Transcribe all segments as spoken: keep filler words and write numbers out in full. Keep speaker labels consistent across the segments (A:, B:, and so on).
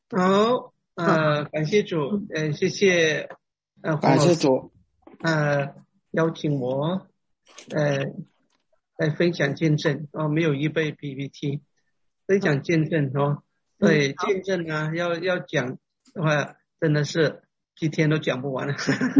A: 好，呃，感谢主，呃，谢谢，呃，黄
B: 感
A: 老师，
B: 谢主。
A: 呃，邀请我，呃，来分享见证哦，没有预备 P P T，分享见证哦，对，见证啊，要要讲的话，真的是几天都讲不完了，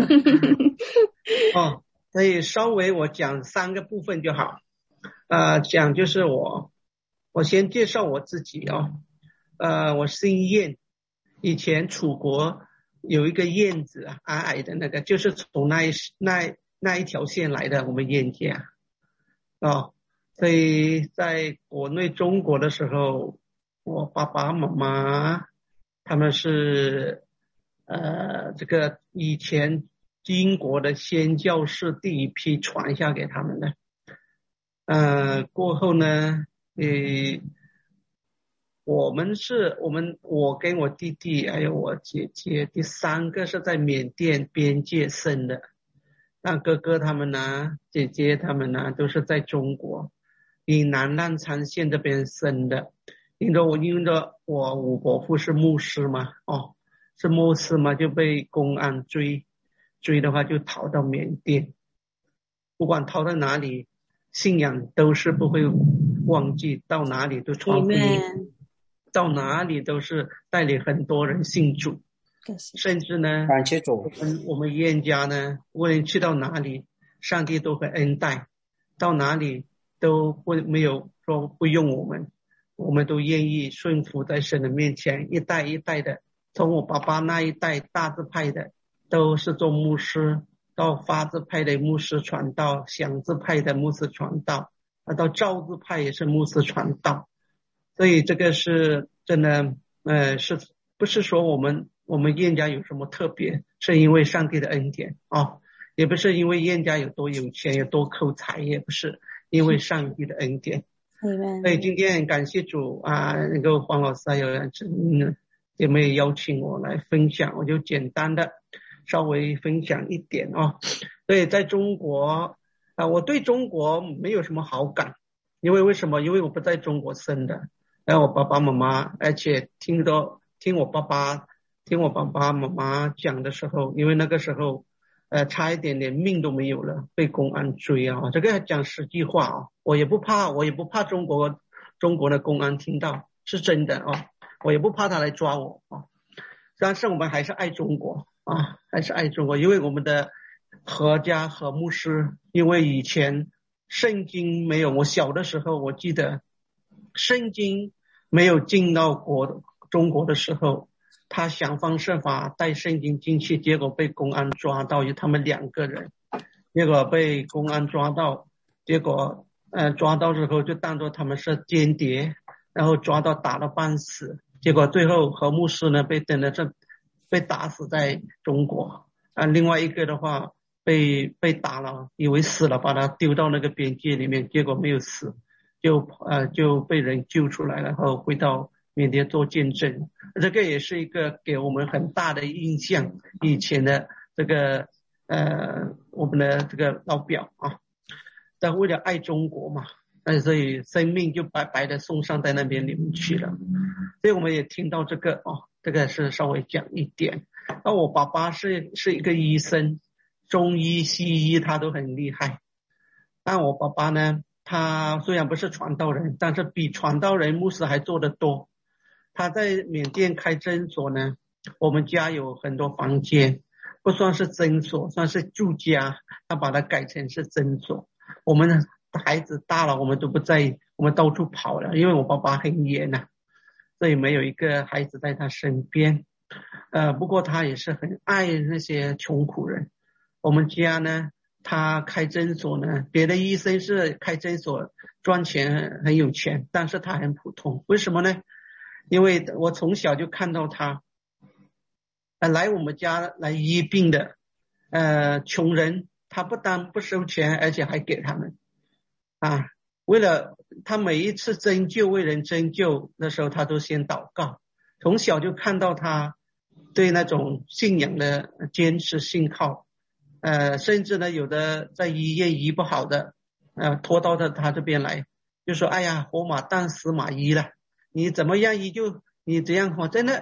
A: 哦，所以稍微我讲三个部分就好，呃，讲就是我，我先介绍我自己哦，呃，我姓燕。以前楚国有一个燕子啊，矮矮的那个，就是从那一那那一条线来的，我们燕家哦。所以在国内中国的时候，我爸爸妈妈他们是呃这个以前英国的宣教士第一批传下给他们的，呃过后呢，呃。我们是我们我跟我弟弟还有我姐姐，第三个是在缅甸边界生的，那哥哥他们呢，姐姐他们呢都是在中国以南浪沧县这边生的。因为我因为我我伯父是牧师嘛，哦，是牧师嘛，就被公安追，追的话就逃到缅甸，不管逃到哪里，信仰都是不会忘记，到哪里都传福音。到哪里都是带领很多人信主，甚至呢，
B: 感谢主。
A: 我们我们燕家呢，无论去到哪里，上帝都会恩待，到哪里都不没有说不用我们，我们都愿意顺服在神的面前，一代一代的，从我爸爸那一代大字派的都是做牧师，到发字派的牧师传道，祥字派的牧师传道，啊，到赵字派也是牧师传道。所以这个是真的，呃，是不是说我们我们燕家有什么特别？是因为上帝的恩典啊、哦，也不是因为燕家有多有钱有多口才，也不是因为上帝的恩典。所以今天很感谢主啊，那个黄老师还有人嗯姐妹邀请我来分享，我就简单的稍微分享一点哦。所以在中国啊，我对中国没有什么好感，因为为什么？因为我不在中国生的。然后我爸爸妈妈，而且听到听我爸爸听我爸爸妈妈讲的时候，因为那个时候呃差一点连命都没有了，被公安追啊，这个讲实际话啊，我也不怕，我也不怕中国中国的公安听到是真的啊，我也不怕他来抓我啊，但是我们还是爱中国啊，还是爱中国，因为我们的何家何牧师，因为以前圣经没有，我小的时候我记得圣经没有进到国中国的时候，他想方设法带圣经进去，结果被公安抓到，有他们两个人，结果被公安抓到，结果呃抓到之后就当作他们是间谍，然后抓到打了半死，结果最后何牧师呢被等的这被打死在中国啊，另外一个的话被被打了，以为死了，把他丢到那个边界里面，结果没有死。就呃就被人救出来了，然后回到缅甸做见证，这个也是一个给我们很大的印象。以前的这个呃我们的这个老表啊，但为了爱中国嘛，那所以生命就白白的送上在那边里面去了。所以我们也听到这个哦，这个是稍微讲一点。那我爸爸是是一个医生，中医西医他都很厉害。但我爸爸呢，他虽然不是传道人，但是比传道人牧师还做得多。他在缅甸开诊所呢，我们家有很多房间，不算是诊所，算是住家，他把它改成是诊所。我们孩子大了，我们都不在意，我们到处跑了，因为我爸爸很严啊，所以没有一个孩子在他身边。呃，不过他也是很爱那些穷苦人。我们家呢，他开诊所呢，别的医生是开诊所赚钱很有钱，但是他很普通。为什么呢？因为我从小就看到他呃来我们家来医病的呃穷人，他不但不收钱，而且还给他们啊。为了他每一次针灸为人针灸的时候，他都先祷告。从小就看到他对那种信仰的坚持信靠。呃，甚至呢，有的在医院医不好的，呃，拖到他他这边来，就说：“哎呀，活马当死马医了，你怎么样医就你这样。”我真的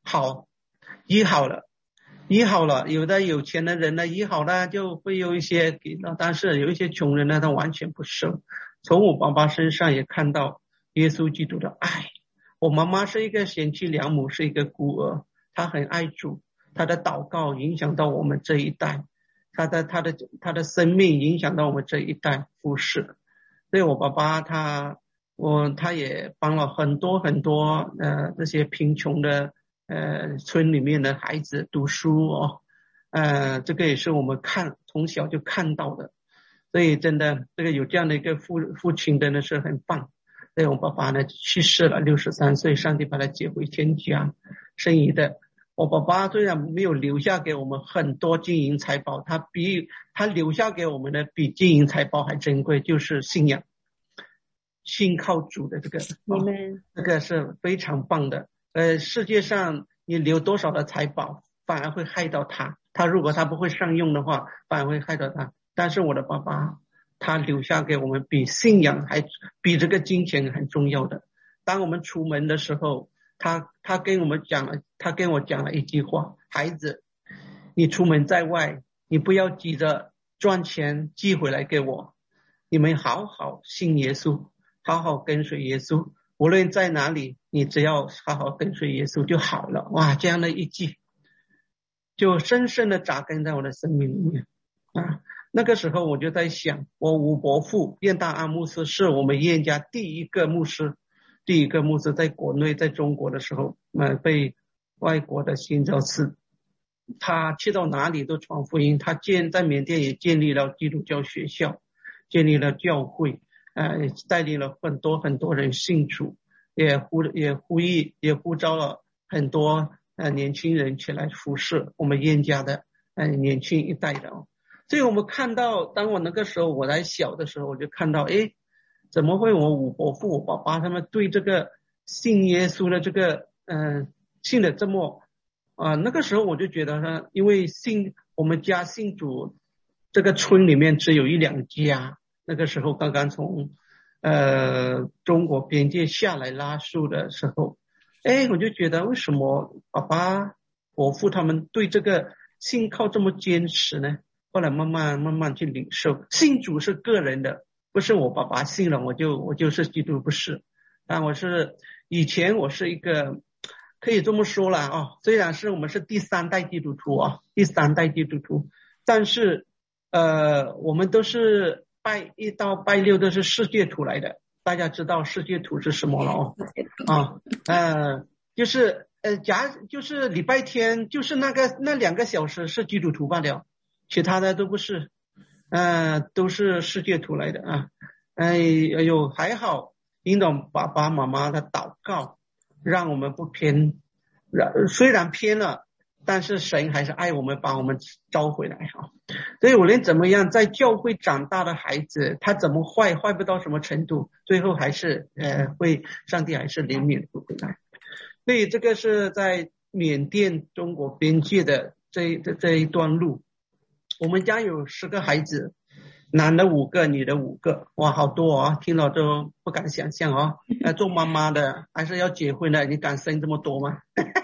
A: 好，医好了，医好了。有的有钱的人呢，医好了就会有一些给到，但是有一些穷人呢，他完全不收。从我爸爸身上也看到耶稣基督的爱。我妈妈是一个贤妻良母，是一个孤儿，她很爱主，她的祷告影响到我们这一代，她的她的她的生命影响到我们这一代服侍。所以我爸爸他我他也帮了很多很多呃这些贫穷的呃村里面的孩子读书哦，呃这个也是我们看从小就看到的。所以真的这个有这样的一个父父亲真的是很棒。所以我爸爸呢去世了，六十三岁，上帝把他接回天家。剩余的我爸爸虽然没有留下给我们很多金银财宝，他比他留下给我们的比金银财宝还珍贵，就是信仰，信靠主的这个、哦、这个是非常棒的。呃，世界上你留多少的财宝反而会害到他，他如果他不会上用的话反而会害到他。但是我的爸爸他留下给我们比信仰还比这个金钱很重要的。当我们出门的时候，他他跟我们讲了，他跟我讲了一句话：孩子，你出门在外，你不要急着赚钱寄回来给我，你们好好信耶稣，好好跟随耶稣，无论在哪里，你只要好好跟随耶稣就好了。哇，这样的一句就深深的扎根在我的生命里面啊。那个时候我就在想，我吴伯父燕大安牧师是我们燕家第一个牧师，第一个牧师在国内在中国的时候，呃，被外国的新教士，他去到哪里都传福音，他建在缅甸也建立了基督教学校，建立了教会，呃，带领了很多很多人信主，也呼也呼吁也呼召了很多呃年轻人起来服侍我们燕家的呃年轻一代的哦。所以我们看到，当我那个时候我还小的时候，我就看到，诶，怎么会我五伯父我爸爸他们对这个信耶稣的这个嗯、呃、信的这么啊、呃、那个时候我就觉得呢，因为信我们家信主，这个村里面只有一两家，那个时候刚刚从呃中国边界下来拉树的时候，诶，我就觉得为什么爸爸伯父他们对这个信靠这么坚持呢？后来慢慢慢慢去领受，信主是个人的，不是我爸爸信了我就我就是基督，不是。但我是以前我是一个可以这么说了啊、哦，虽然是我们是第三代基督徒啊，第三代基督徒，但是呃我们都是拜一到拜六都是世界土来的，大家知道世界土是什么了哦啊呃就是呃假就是礼拜天就是那个那两个小时是基督徒罢了。其他的都不是，呃，都是世界图来的啊。哎，哎呦，还好，因着爸爸妈妈的祷告，让我们不偏。虽然偏了，但是神还是爱我们，把我们招回来哈。所以无论怎么样，在教会长大的孩子，他怎么坏，坏不到什么程度，最后还是呃会，上帝还是怜悯回来。所以这个是在缅甸中国边界的这这这一段路。我们家有十个孩子，男的五个，女的五个，哇，好多啊！听了都不敢想象啊。呃，做妈妈的还是要结婚的，你敢生这么多吗？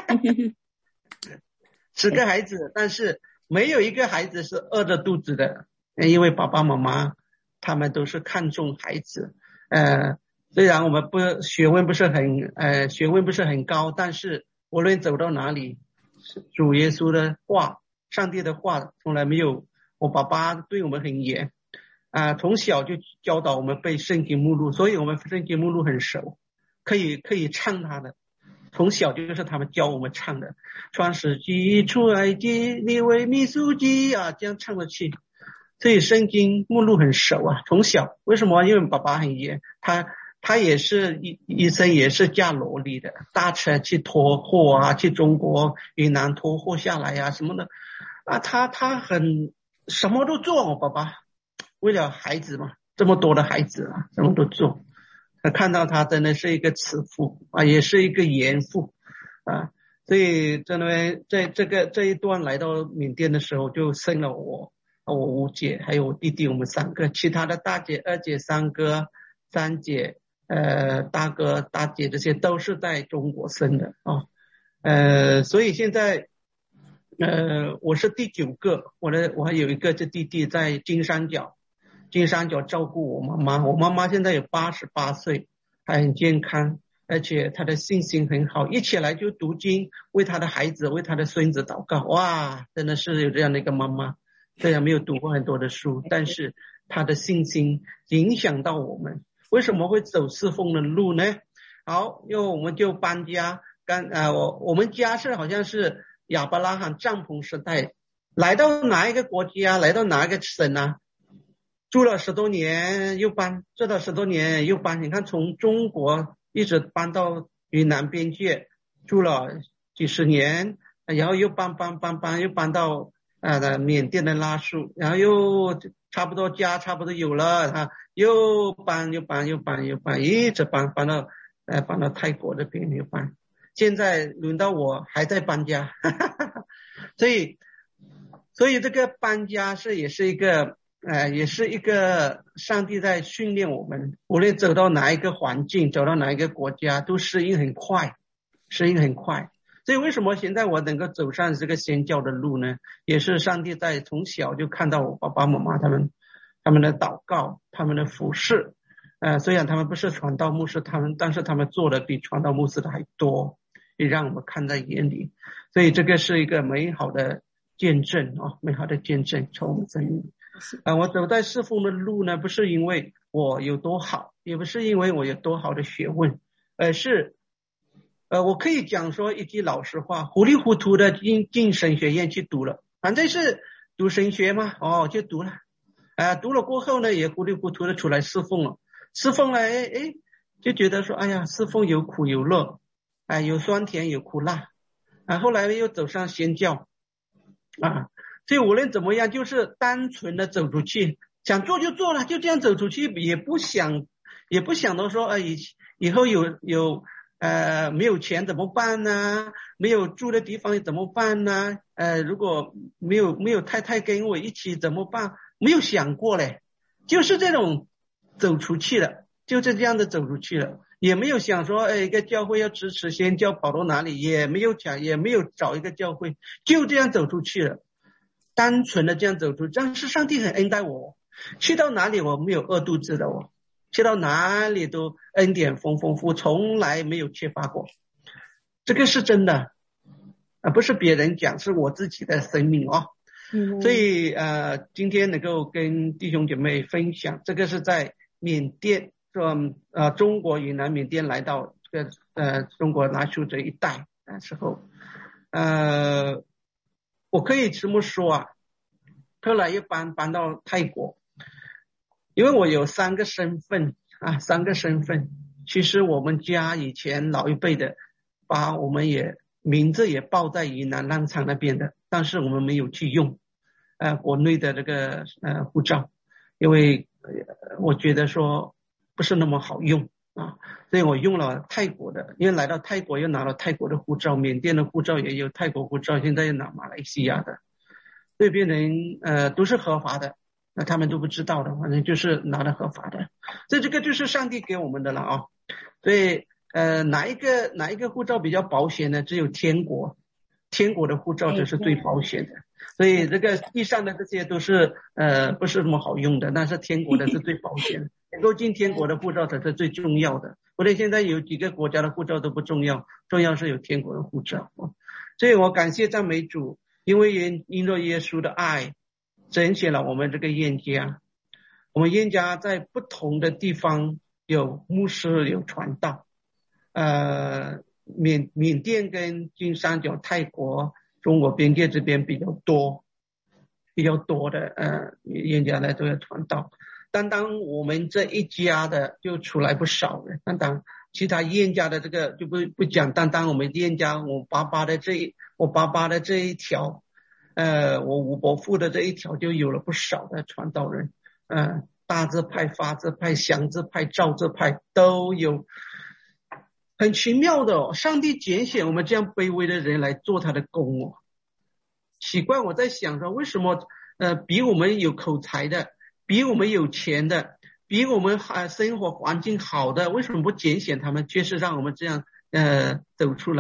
A: 十个孩子，但是没有一个孩子是饿着肚子的，因为爸爸妈妈他们都是看重孩子。呃，虽然我们不学问不是很呃学问不是很高，但是无论走到哪里，主耶稣的话。上帝的话从来没有，我爸爸对我们很严啊、呃，从小就教导我们背圣经目录，所以我们圣经目录很熟，可以可以唱他的，从小就是他们教我们唱的，创世纪出埃及利未民数记啊，这样唱得去，所以圣经目录很熟啊，从小。为什么？因为爸爸很严，他他也是医医生，也是驾罗里的，大车去拖货啊，去中国云南拖货下来啊什么的啊，他他很什么都做。我爸爸为了孩子嘛，这么多的孩子啊，什么都做。看到他真的是一个慈父啊，也是一个严父啊，所以真的在这个这一段来到缅甸的时候，就生了我，我五姐还有我弟弟，我们三个，其他的大姐、二姐、三哥、三姐。呃，大哥大姐这些都是在中国生的啊， 呃，所以现在呃我是第九个，我的我还有一个这弟弟在金三角，金三角照顾我妈妈，我妈妈现在有八十八岁，还很健康，而且她的信心很好，一起来就读经，为她的孩子为她的孙子祷告。哇，真的是有这样的一个妈妈，虽然没有读过很多的书，但是她的信心影响到我们。为什么会走侍奉的路呢？好，因为我们就搬家，刚呃我我们家是好像是亚伯拉罕帐篷时代，来到哪一个国家，来到哪一个省啊，住了十多年又搬，住了十多年又搬。你看从中国一直搬到云南边界，住了几十年，然后又搬搬搬搬又搬到呃缅甸的拉苏，然后又差不多家差不多有了啊，又搬又搬又搬又搬，一直搬搬到呃搬到泰国这边又搬。现在轮到我还在搬家，哈哈哈。所以所以这个搬家是也是一个呃也是一个上帝在训练我们，无论走到哪一个环境，走到哪一个国家，都适应很快，适应很快。所以为什么现在我能够走上这个宣教的路呢？也是上帝在从小就看到我爸爸妈妈他们他们的祷告，他们的服侍，呃虽然他们不是传道牧师，他们但是他们做的比传道牧师的还多，也让我们看在眼里。所以这个是一个美好的见证啊，美好的见证从我们生命。啊，我走在侍奉的路呢，不是因为我有多好，也不是因为我有多好的学问，而是呃，我可以讲说一句老实话，糊里糊涂的进进神学院去读了，反正是读神学嘛，哦，就读了，啊、呃，读了过后呢，也糊里糊涂的出来侍奉了，侍奉了，哎哎，就觉得说，哎呀，侍奉有苦有乐，啊、呃，有酸甜有苦辣，啊，后来又走上宣教，啊，所以无论怎么样，就是单纯的走出去，想做就做了，就这样走出去，也不想也不想到说，呃，以以后有有。呃，没有钱怎么办呢？没有住的地方怎么办呢？呃，如果没有没有太太跟我一起怎么办？没有想过嘞，就是这种走出去了，就是这样的走出去了，也没有想说，哎，一个教会要支持宣教跑到哪里，也没有想，也没有找一个教会，就这样走出去了，单纯的这样走出去。但是上帝很恩待我，去到哪里我没有饿肚子的我。去到哪里都恩典丰丰富，从来没有缺乏过，这个是真的，啊，不是别人讲，是我自己的生命哦。嗯、所以呃，今天能够跟弟兄姐妹分享，这个是在缅甸，说呃中国云南缅甸来到这个呃中国拉苏这一带的时候，呃，我可以这么说啊，后来又搬搬到泰国。因为我有三个身份啊，三个身份。其实我们家以前老一辈的，把我们也名字也报在云南浪昌那边的，但是我们没有去用，呃，国内的这个呃护照，因为、呃、我觉得说不是那么好用啊，所以我用了泰国的，因为来到泰国又拿了泰国的护照，缅甸的护照也有泰国护照，现在又拿马来西亚的，这边人呃都是合法的。那他们都不知道的，反正就是拿的合法的，所以这个就是上帝给我们的了啊。所以呃，哪一个哪一个护照比较保险呢？只有天国，天国的护照就是最保险的。所以这个地上的这些都是呃不是那么好用的，但是天国的是最保险的，能够进天国的护照才是最重要的。我们现在有几个国家的护照都不重要，重要是有天国的护照。所以我感谢赞美主，因为因因着耶稣的爱。整写了我们这个燕家，我们燕家在不同的地方有牧师有传道，呃，缅缅甸跟金三角、泰国、中国边界这边比较多，比较多的呃燕家的这个传道。单单我们这一家的就出来不少的，单单其他燕家的这个就不不讲，单单我们燕家我爸爸的这一我爸爸的这一条。呃，我吴伯父的这一条就有了不少的传道人，呃，大字派、发字派、祥字派、赵字派都有，很奇妙的哦。上帝拣选我们这样卑微的人来做他的工哦。奇怪，我在想说，为什么呃比我们有口才的，比我们有钱的，比我们还生活环境好的，为什么不拣选他们，却是让我们这样呃走出来？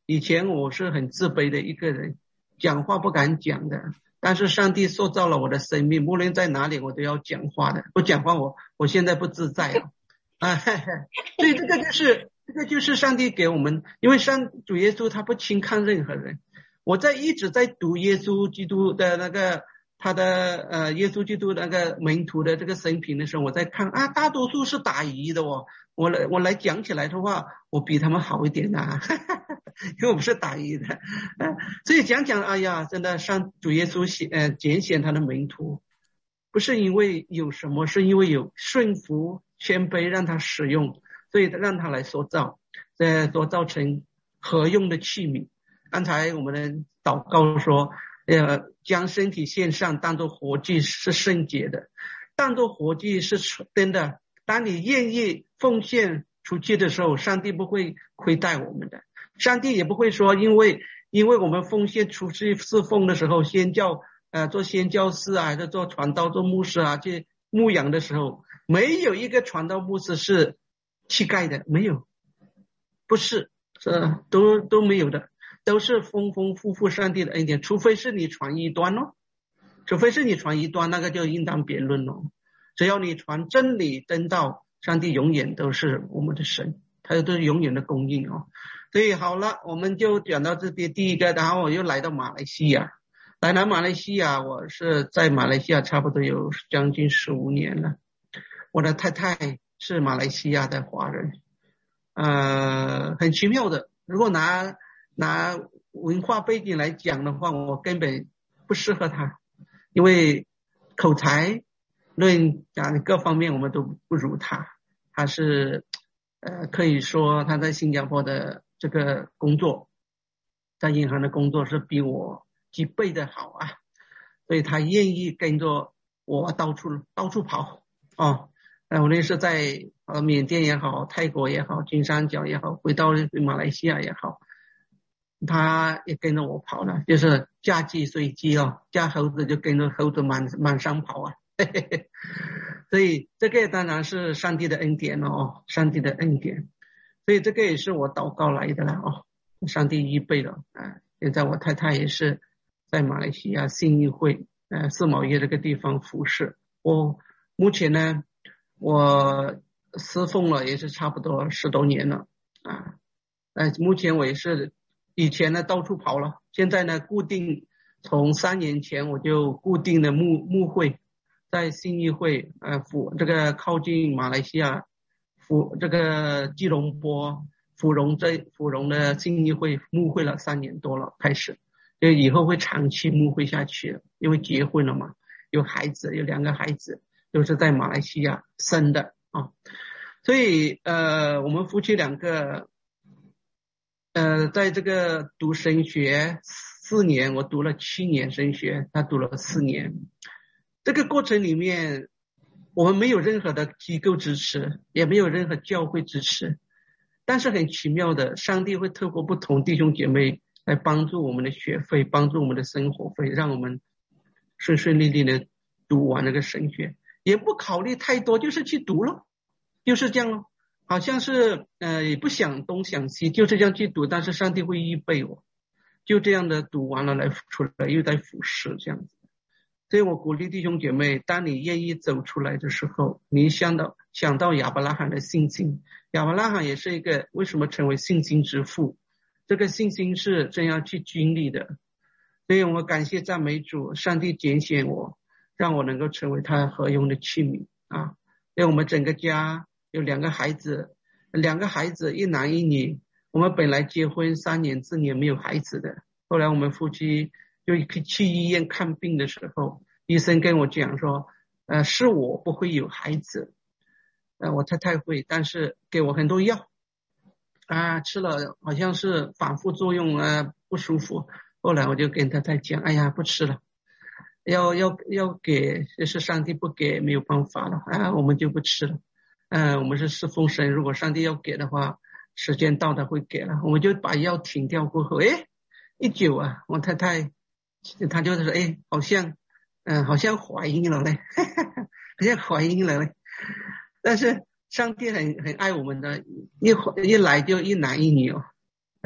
A: 以前我是很自卑的一个人，讲话不敢讲的，但是上帝塑造了我的生命，无论在哪里我都要讲话的，不讲话我我现在不自在啊。啊，所以这个就是这个就是上帝给我们，因为上主耶稣他不轻看任何人。我在一直在读耶稣基督的那个他的呃耶稣基督那个门徒的这个生平的时候，我在看啊，大多数是打鱼的哦。我来我来讲起来的话，我比他们好一点啊，因为我不是打鱼的，呃、所以讲讲，哎呀，真的上主耶稣显呃拣选他的门徒，不是因为有什么，是因为有顺服谦卑让他使用，所以让他来塑造，呃，塑造成合用的器皿。刚才我们的祷告说，呃，将身体献上，当作活祭是圣洁的，当作活祭是真的。当你愿意奉献出去的时候，上帝不会亏待我们的，上帝也不会说，因为因为我们奉献出去侍奉的时候，宣教呃做宣教士啊，还是做传道做牧师啊，去牧养的时候，没有一个传道牧师是乞丐的，没有，不是，这都都没有的，都是丰丰富富上帝的恩典，除非是你传异端哦，除非是你传异端，那个就应当辩论哦。只要你传真理真道，上帝永远都是我们的神，他都是永远的供应哦。所以好了，我们就讲到这边第一个，然后我又来到马来西亚。来到马来西亚，我是在马来西亚差不多有将近十五年了。我的太太是马来西亚的华人，呃，很奇妙的。如果拿拿文化背景来讲的话，我根本不适合她，因为口才论讲各方面我们都不如她。她是呃可以说她在新加坡的这个工作，在银行的工作是比我几倍的好啊，所以她愿意跟着我到处到处跑哦。呃，无论是在呃缅甸也好，泰国也好，金三角也好，回到马来西亚也好，他也跟着我跑了，就是嫁鸡随鸡哦，嫁猴子就跟着猴子满满山跑啊，嘿嘿嘿。所以这个当然是上帝的恩典哦，上帝的恩典。所以这个也是我祷告来的啦哦，上帝预备了啊。现在我太太也是在马来西亚信义会呃四毛耶这个地方服侍。我目前呢，我侍奉了也是差不多十多年了啊。呃，目前我也是以前呢到处跑了，现在呢固定从三年前我就固定的牧牧会，在信义会呃府这个靠近马来西亚府这个吉隆坡芙蓉这芙蓉的信义会牧会了三年多了，开始就以后会长期牧会下去，因为结婚了嘛，有孩子，有两个孩子都是在马来西亚生的啊，所以呃我们夫妻两个呃在这个读神学四年，我读了七年神学，他读了四年。这个过程里面我们没有任何的机构支持，也没有任何教会支持，但是很奇妙的，上帝会透过不同弟兄姐妹来帮助我们的学费，帮助我们的生活费，让我们顺顺利利的读完那个神学，也不考虑太多，就是去读了，就是这样咯，好像是呃也不想东想西，就是这样去读，但是上帝会预备我，就这样的读完了来出来又在服侍这样子。所以我鼓励弟兄姐妹，当你愿意走出来的时候，你想到想到亚伯拉罕的信心，亚伯拉罕也是一个为什么成为信心之父，这个信心是这样去经历的。所以我感谢赞美主，上帝拣选我，让我能够成为他合用的器皿啊。因为我们整个家有两个孩子，两个孩子一男一女，我们本来结婚三年四年没有孩子的，后来我们夫妻就去医院看病的时候，医生跟我讲说呃，是我不会有孩子，呃，我太太会，但是给我很多药啊，吃了好像是反复作用啊，不舒服。后来我就跟太太讲，哎呀，不吃了，要要要给，就是上帝不给没有办法了啊，我们就不吃了。嗯、呃，我们是侍奉神，如果上帝要给的话，时间到的会给了，我们就把药停掉过后，诶，一久啊，我太太她就是说，诶，好像嗯、呃，好像怀孕了嘞，好像怀孕了嘞。但是上帝很很爱我们的，一一来就一男一女哦，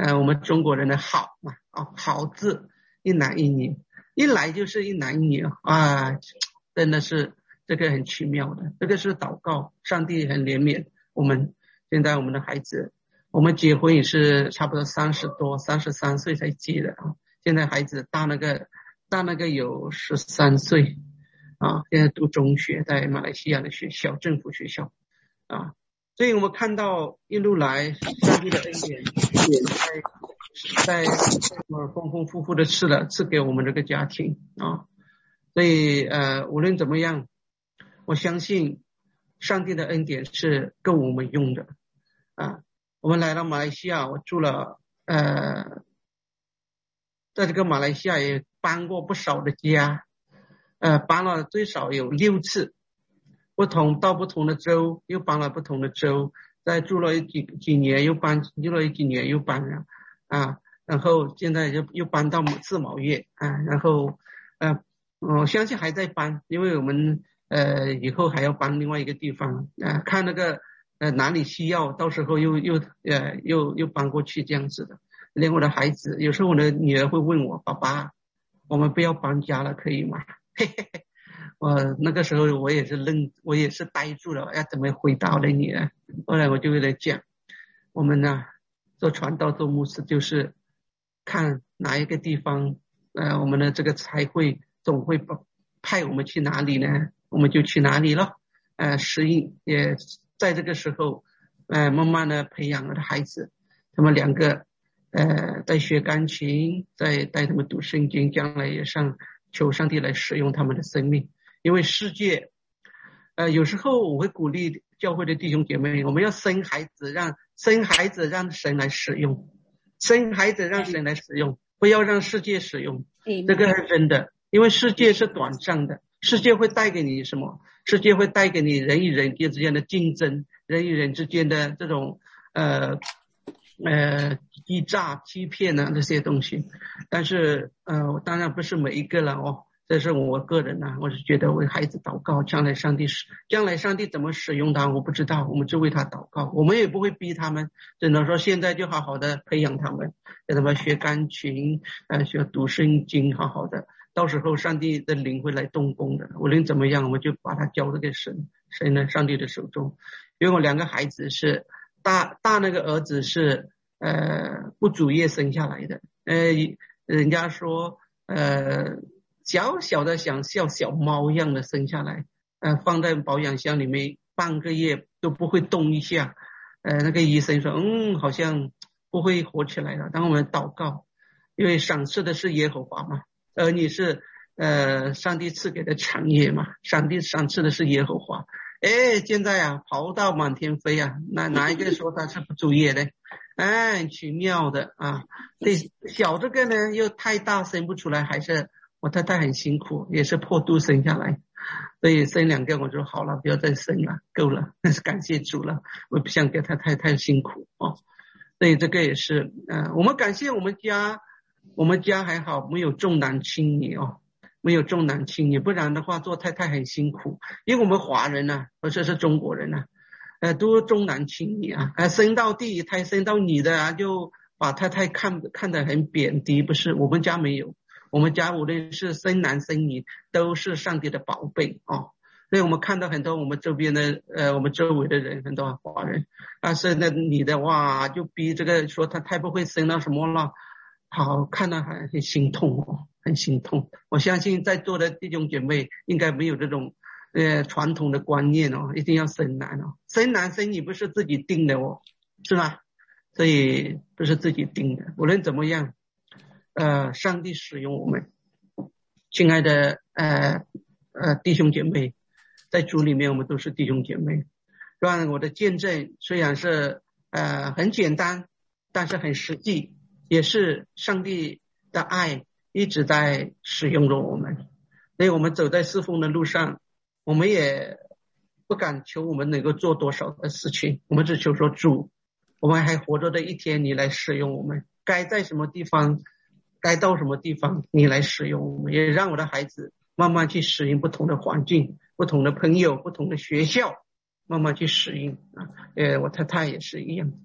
A: 呃，我们中国人的好嘛，啊，好字一男一女，一来就是一男一女啊，真的是这个很奇妙的，这个是祷告，上帝很怜悯我们。现在我们的孩子，我们结婚也是差不多三十多，三十三岁才结的啊。现在孩子大那个大那个有十三岁啊，现在读中学，在马来西亚的学校，政府学校啊。所以我们看到一路来上帝的恩典在在丰丰富富的赐了赐给我们这个家庭啊。所以呃无论怎么样，我相信上帝的恩典是够我们用的啊。我们来到马来西亚，我住了呃在这个马来西亚也搬过不少的家，呃搬了最少有六次，不同到不同的州，又搬了不同的州，再住了几几年又搬，住了几年又搬了啊，然后现在又又搬到自毛月啊，然后呃我相信还在搬，因为我们呃以后还要搬另外一个地方啊，看那个呃哪里需要，到时候又又呃又又搬过去这样子的。连我的孩子，有时候我的女儿会问我，爸爸，我们不要搬家了，可以吗？嘿嘿嘿。我那个时候我也是愣，我也是呆住了，要怎么回答我的女儿？后来我就为了讲，我们呢做传道做牧师，就是看哪一个地方，呃，我们的这个财会总会派我们去哪里呢，我们就去哪里了。呃，适应也在这个时候，呃，慢慢的培养我的孩子，他们两个呃在学钢琴，在带他们读圣经，将来也上求上帝来使用他们的生命。因为世界呃有时候我会鼓励教会的弟兄姐妹，我们要生孩子，让生孩子让神来使用，生孩子让神来使用，不要让世界使用，这个是真的。因为世界是短暂的，世界会带给你什么？世界会带给你人与人之间的竞争，人与人之间的这种呃呃欺诈欺骗啊这些东西。但是呃当然不是每一个了哦，这是我个人啊，我是觉得为孩子祷告，将来上帝将来上帝怎么使用他我不知道，我们就为他祷告，我们也不会逼他们，只能说现在就好好的培养他们，让他们学钢琴，呃学读圣经，好好的，到时候上帝的灵会来动工的，无论怎么样我们就把他交这个神神呢上帝的手中。因为我两个孩子是大大那个儿子是呃不主业生下来的，呃人家说呃小小的像像小猫一样的生下来，呃，放在保养箱里面半个月都不会动一下，呃，那个医生说，嗯，好像不会活起来了。当我们祷告，因为赏赐的是耶和华嘛，儿女是呃上帝赐给的产业嘛，上帝赏赐的是耶和华。哎，现在啊，跑到满天飞啊，那哪一个说他是不主业的？哎，奇妙的啊！对，小这个呢又太大生不出来，还是。我太太很辛苦，也是破肚生下来，所以生两个我就好了，不要再生了，够了，但是感谢主了，我不想给她太太辛苦哦。所以这个也是呃我们感谢我们家我们家还好没有重男轻女哦，没有重男轻女，不然的话做太太很辛苦，因为我们华人啊或者是中国人啊呃都重男轻女啊，呃生到第一胎生到女的啊就把太太看看得很贬低，不是，我们家没有，我们家无论是生男生女都是上帝的宝贝哦。所以我们看到很多我们周边的呃我们周围的人很多华人啊，生那女的哇就逼这个说她太不会生了什么了，好看到很很心痛哦，很心痛。我相信在座的弟兄姐妹应该没有这种呃传统的观念哦，一定要生男哦，生男生女不是自己定的哦，是吧？所以不是自己定的，无论怎么样呃，上帝使用我们，亲爱的呃呃弟兄姐妹，在主里面我们都是弟兄姐妹。让我的见证虽然是呃很简单，但是很实际，也是上帝的爱一直在使用着我们。所以我们走在侍奉的路上，我们也不敢求我们能够做多少的事情，我们只求说主，我们还活着的一天，你来使用我们，该在什么地方该到什么地方你来使用我们，也让我的孩子慢慢去适应不同的环境，不同的朋友，不同的学校，慢慢去适应啊。呃，我太太也是一样。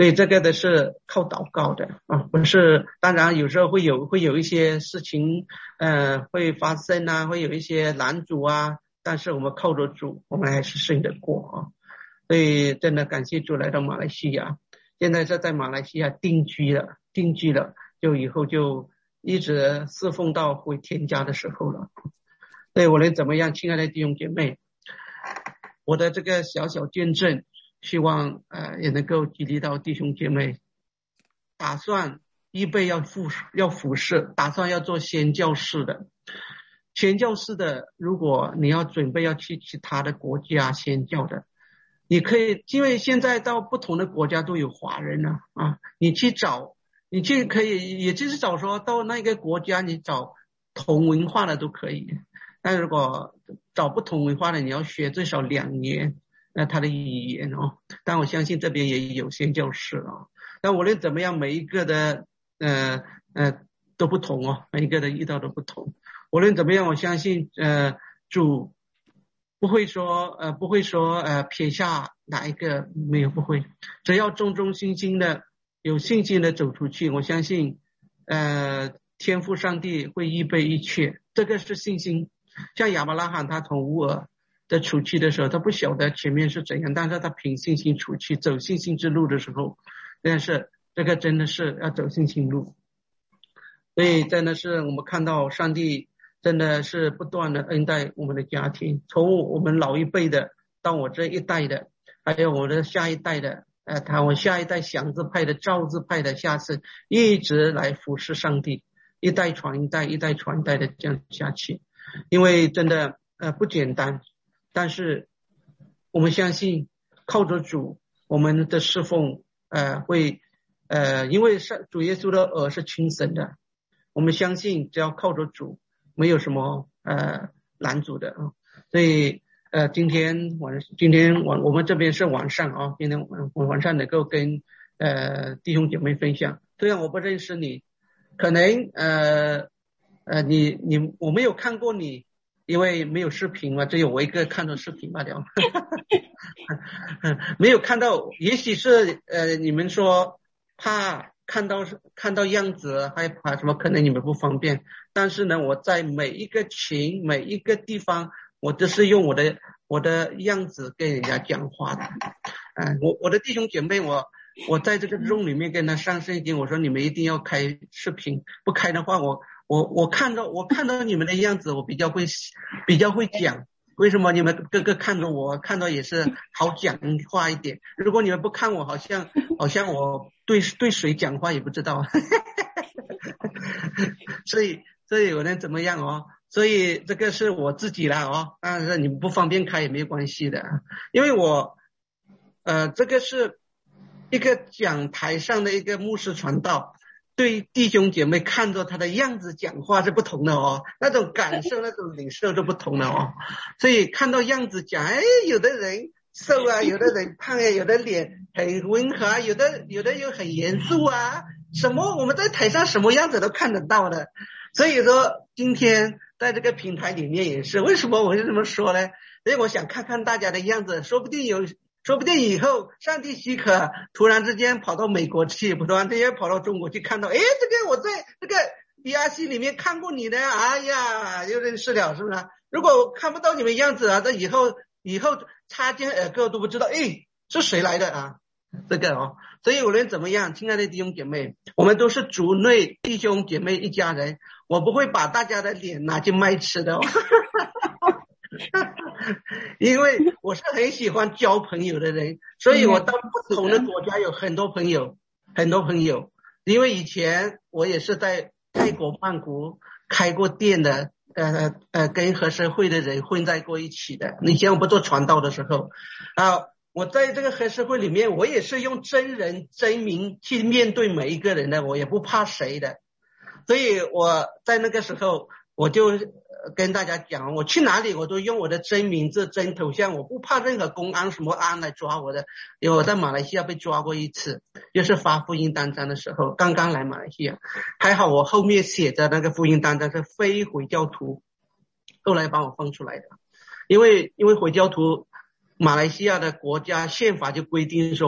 A: 所以这个的是靠祷告的啊，不是。当然有时候会有会有一些事情呃会发生啊，会有一些拦阻啊，但是我们靠着主，我们还是胜得过啊。所以真的感谢主来到马来西亚，现在是在马来西亚定居了，定居了，就以后就一直侍奉到回天家的时候了。所以我能怎么样，亲爱的弟兄姐妹，我的这个小小见证，希望呃也能够激励到弟兄姐妹，打算预备要服要服侍，打算要做宣教士的。宣教士的，如果你要准备要去其他的国家宣教的，你可以，因为现在到不同的国家都有华人了啊，你去找，你去可以，也就是找说到那个国家，你找同文化的都可以。但如果找不同文化的，你要学最少两年，那他的语言哦。但我相信这边也有宣教士哦。但无论怎么样，每一个的呃呃都不同哦，每一个的遇到都不同。无论怎么样，我相信呃主不会说呃不会说呃撇下哪一个，没有，不会。只要忠忠心心的有信心的走出去，我相信呃天父上帝会预备一切，这个是信心。像亚伯拉罕他从乌尔的出去的时候，他不晓得前面是怎样，但是他凭信心出去，走信心之路的时候，但是这个真的是要走信心路。所以真的是我们看到上帝真的是不断的恩待我们的家庭，从我们老一辈的到我这一代的，还有我的下一代的呃，他我下一代祥字派的、赵字派的，下次一直来服侍上帝，一代传一代，一代传一代的这样下去。因为真的呃不简单，但是我们相信靠着主，我们的侍奉呃会呃因为主耶稣的耳是清神的，我们相信只要靠着主，没有什么呃拦阻的啊。所以呃今天晚今天晚我们这边是晚上啊，今天我晚上能够跟呃弟兄姐妹分享。虽然我不认识你，可能呃呃，你你我没有看过你，因为没有视频嘛，只有我一个看到视频罢了，没有看到，也许是呃你们说怕看到看到样子，害怕什么，可能你们不方便，但是呢，我在每一个群每一个地方，我都是用我的我的样子跟人家讲话的，嗯、呃，我我的弟兄姐妹我。我在这个 room 里面跟他上圣经，我说你们一定要开视频，不开的话我我我看到我看到你们的样子，我比较会比较会讲。为什么你们个个看着我，看到也是好讲话一点？如果你们不看我，好像好像我对对谁讲话也不知道。所以所以我能怎么样哦？所以这个是我自己啦哦，但是你们不方便开也没有关系的，因为我呃这个是一个讲台上的一个牧师传道，对弟兄姐妹看着他的样子讲话是不同的哦，那种感受那种领受都不同的哦。所以看到样子讲，哎，有的人瘦啊，有的人胖啊，有的脸很温和，有的有的又很严肃啊，什么我们在台上什么样子都看得到的。所以说今天在这个平台里面也是，为什么我会这么说呢？因为我想看看大家的样子，说不定有说不定以后上帝许可，突然之间跑到美国去，突然之间跑到中国去，看到，诶，这个我在这个 B R C 里面看过你的，哎呀，又认识了，是不是？如果我看不到你们样子啊，这以后以后擦肩而过都不知道，诶，是谁来的啊？这个哦，所以无论怎么样，亲爱的弟兄姐妹，我们都是族内弟兄姐妹一家人，我不会把大家的脸拿去卖吃的哦。因为我是很喜欢交朋友的人，所以我到不同的国家有很多朋友，很多朋友。因为以前我也是在泰国曼谷开过店的，呃呃，跟和社会的人混在过一起的。以前我不做传道的时候，啊，我在这个和社会里面，我也是用真人真名去面对每一个人的，我也不怕谁的。所以我在那个时候，我就跟大家讲，我去哪里我都用我的真名字真头像，我不怕任何公安什么安来抓我的。因为我在马来西亚被抓过一次，就是发福音单张的时候，刚刚来马来西亚，还好我后面写的那个福音单张是非回教徒，后来帮我放出来的。因为因为回教徒马来西亚的国家宪法就规定说，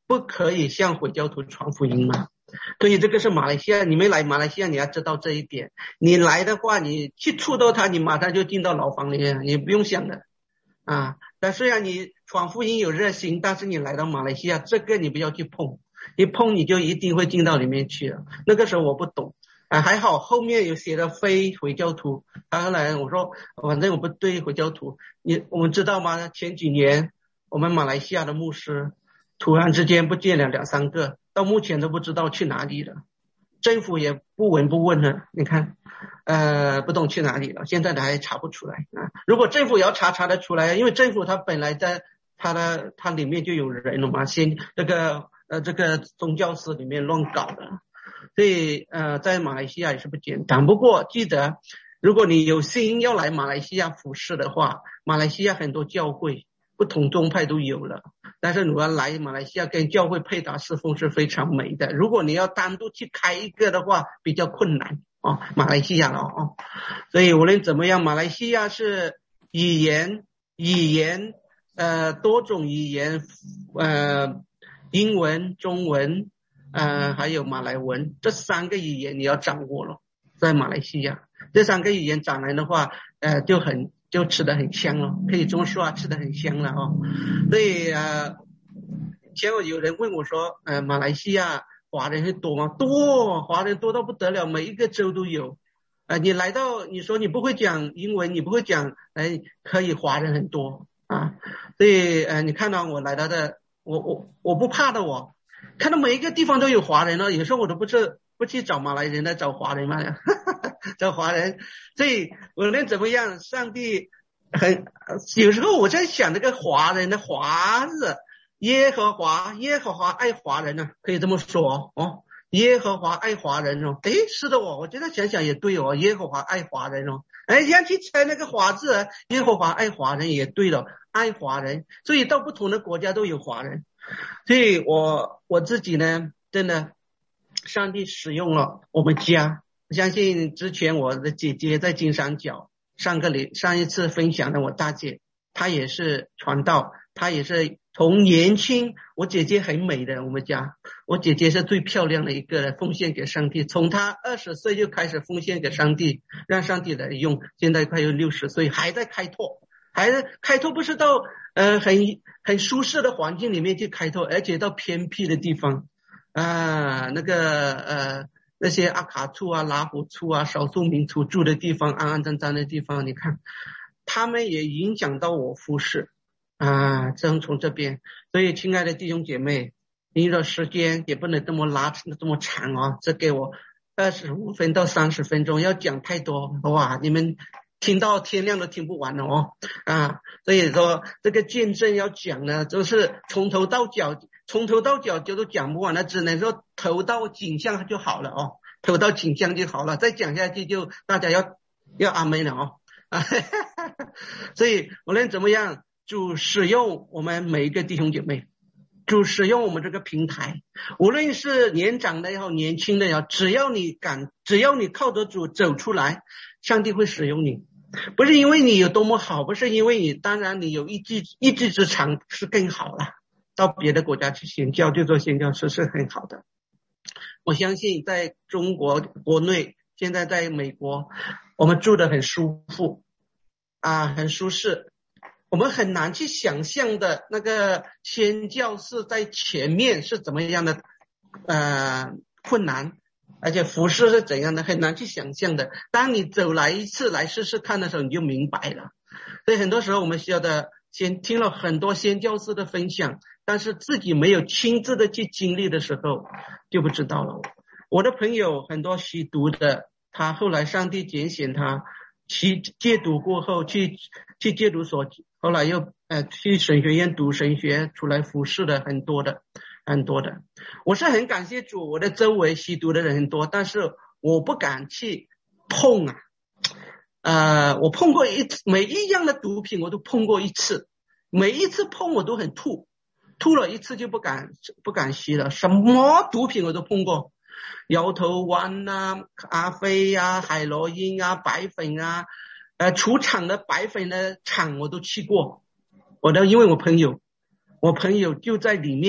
A: 不可以向回教徒传福音吗？所以这个是马来西亚，你没来马来西亚你要知道这一点，你来的话你去触到他，你马上就进到牢房里面，你不用想的啊。但虽然你传福音有热心，但是你来到马来西亚，这个你不要去碰，一碰你就一定会进到里面去了。那个时候我不懂啊，还好后面有写的非回教徒，后来我说反正我不对回教徒，你我们知道吗？前几年我们马来西亚的牧师突然之间不见了两三个，到目前都不知道去哪里了，政府也不闻不问了，你看呃，不懂去哪里了，现在还查不出来啊。如果政府要查查得出来，因为政府它本来在它的它里面就有人了嘛，先这个呃这个宗教司里面乱搞的，所以呃在马来西亚也是不简单。不过记得如果你有心要来马来西亚服侍的话，马来西亚很多教会不同宗派都有了，但是你要来马来西亚跟教会配搭侍奉是非常美的。如果你要单独去开一个的话比较困难哦，马来西亚了哦。所以无论怎么样，马来西亚是语言语言呃多种语言呃英文中文呃还有马来文，这三个语言你要掌握了，在马来西亚这三个语言讲来的话呃就很就吃得很香了，可以这么说啊，吃得很香了哦。所以呃前有有人问我说呃马来西亚华人会多吗？多，华人多到不得了，每一个州都有。呃你来到你说你不会讲英文，你不会讲哎可以华人很多啊。所以呃你看到我来到的我我我不怕的，我看到每一个地方都有华人了，有时候我都不是不去找马来人来找华人嘛，找华人。所以无论怎么样，上帝很有时候我在想这个华人的华字，耶和华耶和华爱华人啊，可以这么说哦，耶和华爱华人哦。诶是的哦，我觉得想想也对哦，耶和华爱华人哦。诶想去猜那个华字，耶和华爱华人也对了，爱华人，所以到不同的国家都有华人。所以我我自己呢真的上帝使用了我们家，我相信之前我的姐姐在金三角上个礼上一次分享的我大姐，她也是传道，她也是从年轻，我姐姐很美的，我们家我姐姐是最漂亮的一个，奉献给上帝，从她二十岁就开始奉献给上帝，让上帝来用，现在快有六十岁还在开拓，还是开拓，不是到呃很很舒适的环境里面去开拓，而且到偏僻的地方啊，那个呃那些阿卡处啊、拉虎处啊、少数民族住的地方，安安静静的地方，你看他们也影响到我服侍啊，正从这边。所以亲爱的弟兄姐妹，你的时间也不能这么拉这么长哦，这给我二十五分到三十分钟，要讲太多哇，你们听到天亮都听不完了哦啊！所以说这个见证要讲呢，就是从头到脚，从头到脚就都讲不完了，只能说头到颈项就好了哦，头到颈项就好了，再讲下去就大家要要阿门了哦啊！所以无论怎么样，主使用我们每一个弟兄姐妹，主使用我们这个平台，无论是年长的也好，年轻的也好，只要你敢，只要你靠着主走出来，上帝会使用你。不是因为你有多么好，不是因为你，当然你有一技一技之长是更好了，到别的国家去宣教就做宣教师是很好的。我相信在中国国内，现在在美国我们住得很舒服啊，很舒适，我们很难去想象的那个宣教士在前面是怎么样的呃困难，而且服侍是怎样的，很难去想象的。当你走来一次来试试看的时候，你就明白了。所以很多时候我们需要的，先听了很多宣教士的分享，但是自己没有亲自的去经历的时候，就不知道了。我的朋友很多吸毒的，他后来上帝拣选他，去戒毒过后，去去戒毒所，后来又呃去神学院读神学，出来服侍的很多的。很多的，我是很感谢主，我的周围吸毒的人很多，但是我不敢去碰啊，呃，我碰过一次，每一样的毒品我都碰过一次，每一次碰我都很吐，吐了一次就不敢不敢吸了，什么毒品我都碰过，摇头丸啊、阿非啊、海洛因啊、白粉啊，呃，出厂的白粉的厂我都去过，我的因为我朋友，我朋友就在里面。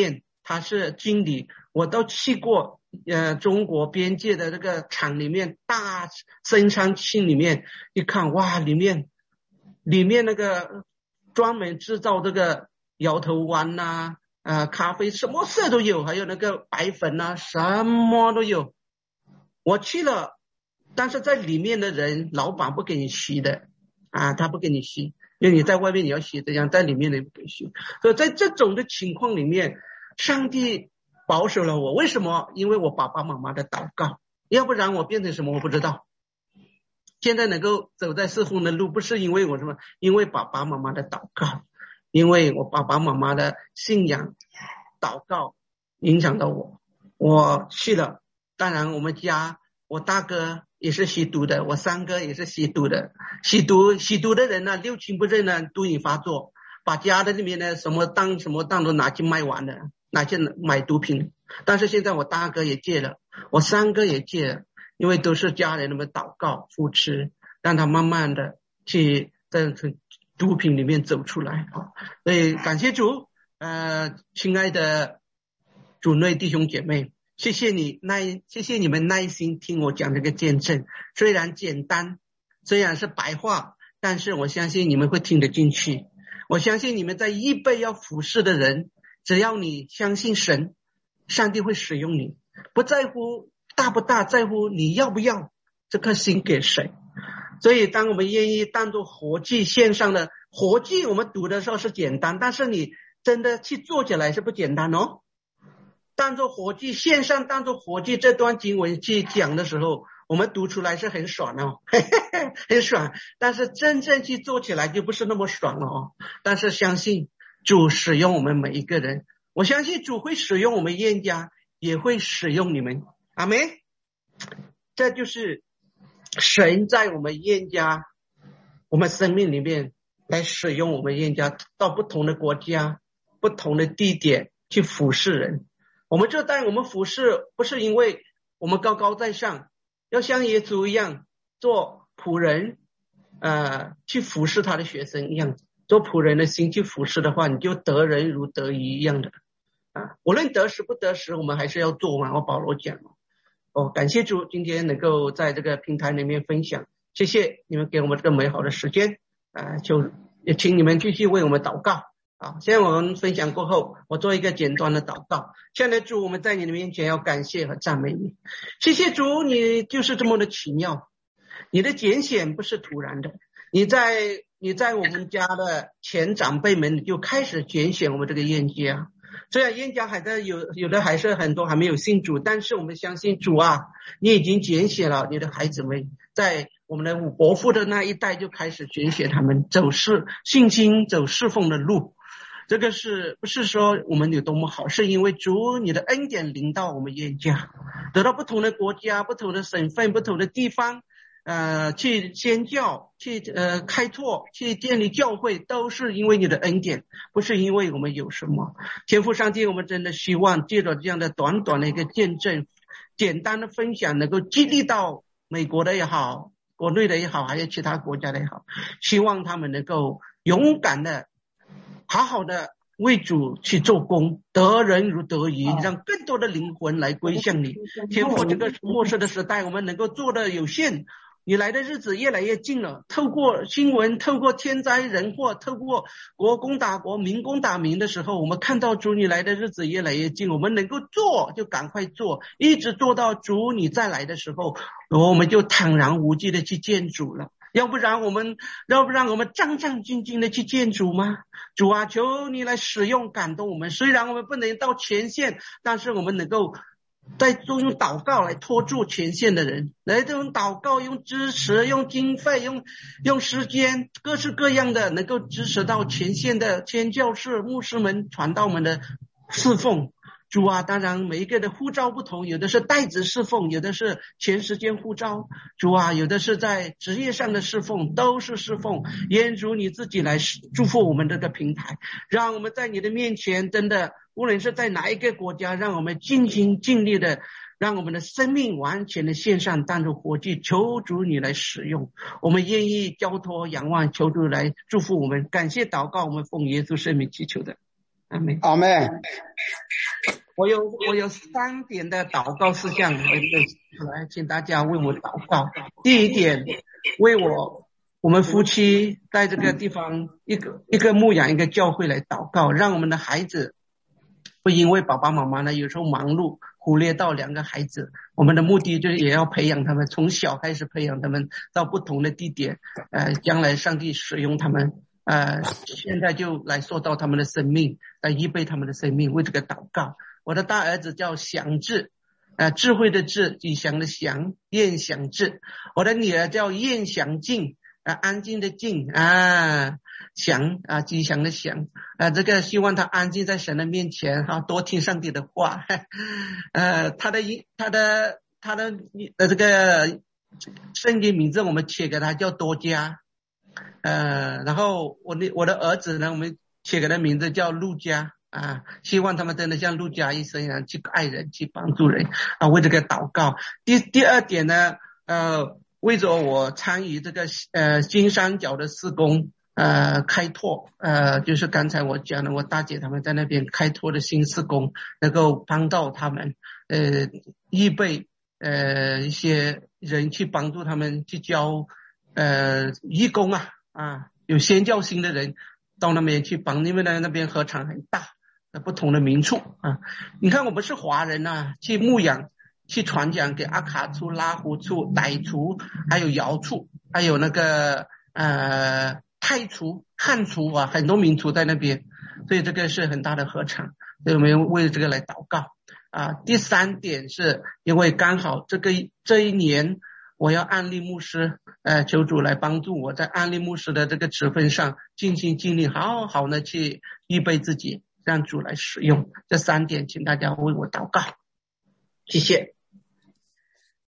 A: 他是经理，我都去过呃中国边界的这个厂里面，大生产区里面一看，哇，里面里面那个专门制造这个摇头丸呐、啊、呃咖啡什么色都有，还有那个白粉啊，什么都有。我去了，但是在里面的人老板不给你吸的啊，他不给你吸，因为你在外面你要吸，这样在里面你不给吸。所以在这种的情况里面，上帝保守了我。为什么？因为我爸爸妈妈的祷告，要不然我变成什么我不知道。现在能够走在侍奉的路，不是因为我什么，因为爸爸妈妈的祷告，因为我爸爸妈妈的信仰祷告影响到我。我去了，当然我们家我大哥也是吸毒的，我三哥也是吸毒的。吸毒吸毒的人呢，六亲不认呢，毒瘾发作，把家的里面的什么当什么当都拿去卖完了，拿去买毒品。但是现在我大哥也戒了，我三哥也戒了，因为都是家人那么祷告扶持，让他慢慢的去在毒品里面走出来啊！所以感谢主，呃，亲爱的主内弟兄姐妹，谢谢你耐，谢谢你们耐心听我讲这个见证。虽然简单，虽然是白话，但是我相信你们会听得进去。我相信你们在预备要服侍的人，只要你相信神，上帝会使用你，不在乎大不大，在乎你要不要这颗心给谁。所以当我们愿意当作活祭，线上的活祭，我们读的时候是简单，但是你真的去做起来是不简单哦。当作活祭，线上当作活祭，这段经文去讲的时候，我们读出来是很爽哦，很爽，但是真正去做起来就不是那么爽了哦。但是相信主使用我们每一个人，我相信主会使用我们燕家，也会使用你们，阿们。这就是神在我们燕家，我们生命里面来使用我们燕家，到不同的国家、不同的地点去服侍人。我们这代我们服侍，不是因为我们高高在上，要像耶稣一样做仆人，呃，去服侍他的学生一样，做仆人的心去服侍的话，你就得人如得鱼一样的啊。无论得时不得时，我们还是要做嘛。我保罗讲哦，感谢主，今天能够在这个平台里面分享，谢谢你们给我们这个美好的时间啊，就也请你们继续为我们祷告啊。现在我们分享过后，我做一个简单的祷告。现在主，我们在你的面前要感谢和赞美你，谢谢主，你就是这么的奇妙，你的拣选不是突然的，你在你在我们家的前长辈们就开始拣选我们这个燕家。虽然燕家还在有有的还是很多还没有信主，但是我们相信主啊，你已经拣选了你的孩子们，在我们的伯父的那一代就开始拣选他们走侍信心走侍奉的路。这个是不是说我们有多么好，是因为主你的恩典临到我们燕家，得到不同的国家、不同的省份、不同的地方，呃，去宣教，去呃开拓，去建立教会，都是因为你的恩典，不是因为我们有什么。天父上帝，我们真的希望借着这样的短短的一个见证，简单的分享，能够激励到美国的也好，国内的也好，还有其他国家的也好，希望他们能够勇敢的好好的为主去做工，得人如得鱼，让更多的灵魂来归向你。天父，这个末世的时代我们能够做的有限，你来的日子越来越近了，透过新闻，透过天灾人祸，透过国攻打国民攻打民的时候，我们看到主你来的日子越来越近，我们能够做就赶快做，一直做到主你再来的时候，我们就坦然无惧的去见主了。要不然我们要不然我们战战兢兢的去见主吗？主啊，求你来使用感动我们，虽然我们不能到前线，但是我们能够在用祷告来拖住前线的人，来用祷告，用支持，用经费，用用时间，各式各样的能够支持到前线的宣教士、牧师们、传道们的侍奉。主啊，当然每一个的呼召不同，有的是代职侍奉，有的是全时间呼召。主啊，有的是在职业上的侍奉，都是侍奉。愿主你自己来祝福我们这个平台，让我们在你的面前真的无论是在哪一个国家，让我们尽心尽力的让我们的生命完全的献上当作活祭，求主你来使用，我们愿意交托仰望，求主来祝福我们。感谢祷告，我们奉耶稣圣名祈求的， 阿们。
B: 阿们。
A: 我有我有三点的祷告事项，我就来请大家为我祷告。第一点，为我我们夫妻在这个地方一个一个牧养一个教会来祷告，让我们的孩子不因为爸爸妈妈呢有时候忙碌忽略到两个孩子。我们的目的就是也要培养他们，从小开始培养他们到不同的地点，呃，将来上帝使用他们，呃，现在就来塑造他们的生命，来预备他们的生命，为这个祷告。我的大儿子叫祥志，呃，智慧的智，吉祥的祥，燕祥志。我的女儿叫燕祥静，啊，安静的静，啊，祥啊，吉祥的祥，啊，这个希望他安静在神的面前，啊，多听上帝的话。呃，他的他的他的呃这个圣经名字我们取给他叫多加，呃，然后我的我的儿子呢，我们取给他名字叫路加。啊，希望他们真的像路加医生一样去爱人，去帮助人啊，为这个祷告。第第二点呢，呃，为着我参与这个呃金三角的施工呃开拓，呃，就是刚才我讲的，我大姐他们在那边开拓的新施工，能够帮到他们，呃，预备呃一些人去帮助他们去教呃义工啊啊，有宣教心的人到那边去帮，因为呢那边禾场很大。不同的民处啊，你看我们是华人啊，去牧养去传讲给阿卡族、拉祜族、傣族，还有瑶族，还有那个呃泰族、汉族啊，很多民族在那边，所以这个是很大的禾场，所以我们为这个来祷告啊。第三点是因为刚好这个这一年我要安利牧师，呃，求主来帮助我在安利牧师的这个职分上尽心尽力，好好的去预备自己。让主来使用。这三点请大家为我祷告，谢谢。